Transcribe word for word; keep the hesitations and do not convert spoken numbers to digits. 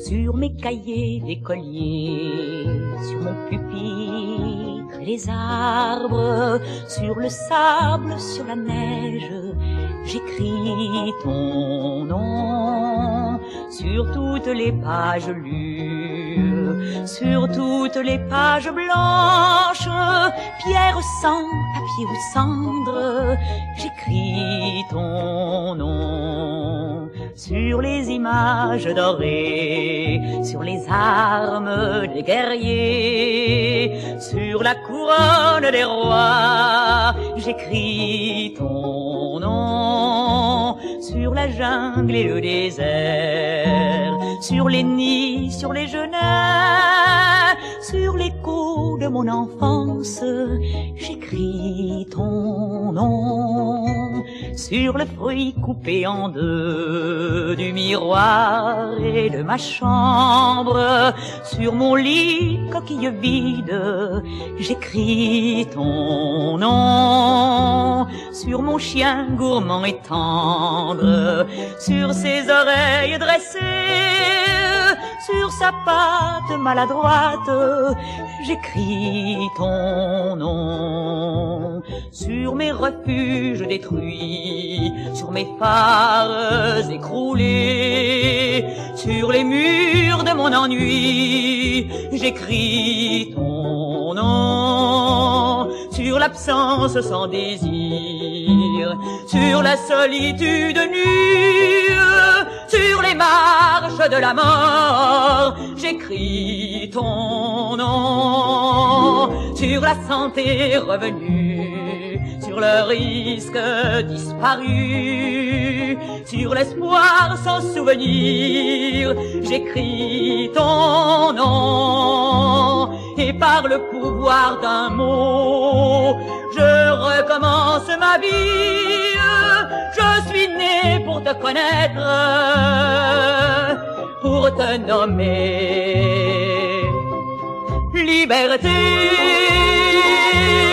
sur mes cahiers d'écolier, sur mon pupitre et les arbres, sur le sable, sur la neige, j'écris ton nom sur toutes les pages lues, sur toutes les pages blanches, pierre, sang, papier ou cendre, j'écris ton nom sur les images dorées, sur les armes des guerriers, sur la couronne des rois, j'écris ton nom sur la jungle et le désert, sur les nids, sur les genêts, sur l'écho de mon enfance, j'écris ton nom sur le fruit coupé en deux du miroir et de ma chambre, sur mon lit coquille vide, j'écris ton nom sur mon chien gourmand et tendre, sur ses oreilles dressées, sur sa patte maladroite, j'écris ton nom sur mes refuges détruits, sur mes phares écroulés, sur les murs de mon ennui, j'écris ton nom sur l'absence sans désir, sur la solitude nue, sur les marches de la mort, j'écris ton nom sur la santé revenue, sur le risque disparu, sur l'espoir sans souvenir, j'écris ton nom et par le pouvoir d'un mot, je recommence ma vie. Je suis né pour te connaître, pour te nommer liberté.